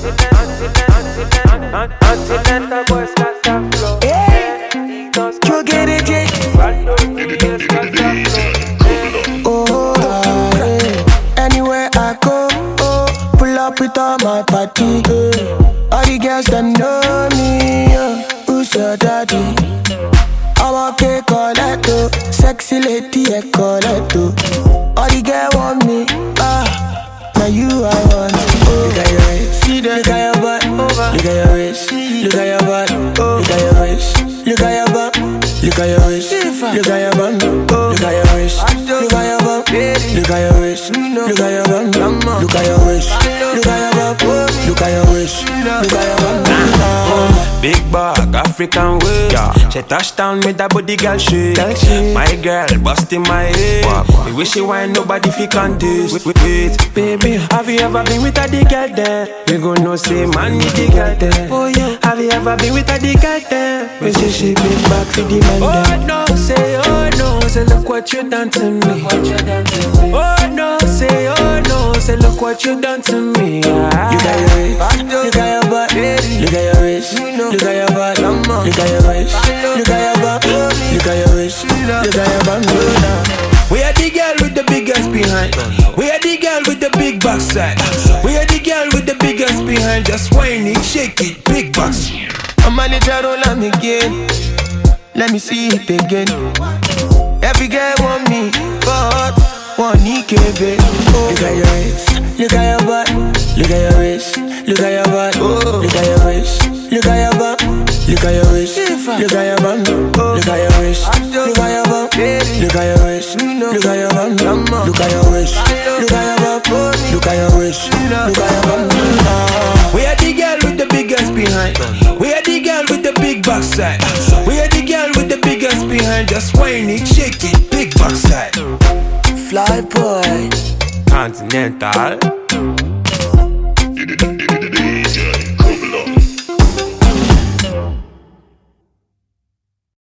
Continental boys got that flow. You get it, Jay. Oh, anywhere I go, pull up with all my party. All the girls them know me. Who's your daddy? I'm okay, Coletto. Sexy lady, Coletto. All the girls want me. Now you I want. Look at your waist, look at your butt. Look at your waist, look at your butt. Look at your waist, look at your butt. Look at your waist, look at your butt. Look at your waist, look at your butt. Look at your waist, look at your butt. Look at your waist, look at your butt. Look at your waist, look at your butt. Big bag, African waist. She touched down with that body girl shit. My girl busting my head. Me wish she wine nobody fi contest. Wait, baby, have you ever been with a the girl there? We gon' know say man need the girl there. Oh yeah. Have you ever been with a the girl there? We say she big back for the man there. Oh no, say look what you done to me. Oh no, say look what you done to me. Look at your waist, look at your butt. Look at your waist, look at your butt. Look at your waist, look at your butt. Look at your waist, look at your butt. We are the girl with the biggest behind. We are the girl with the big backside. We are the girl with the biggest behind. Just whine it, shake it, big box. I'm a little roll on again. Let me see it again. Every girl want me, but one EKB. Look at your waist, look at your butt. Look at your waist, look at your butt. Look at your waist, look at your butt. Look at your waist, look at your butt. Look at your waist, look at your butt. Look at your waist, look at your butt. Look at your waist, look at your butt. Look at your waist, look at your butt. We are the girl with the biggest behind. We are the girl with the big backside. We are the girl with the biggest behind. Just whine it, shake it, big backside. Fly boy, Continental.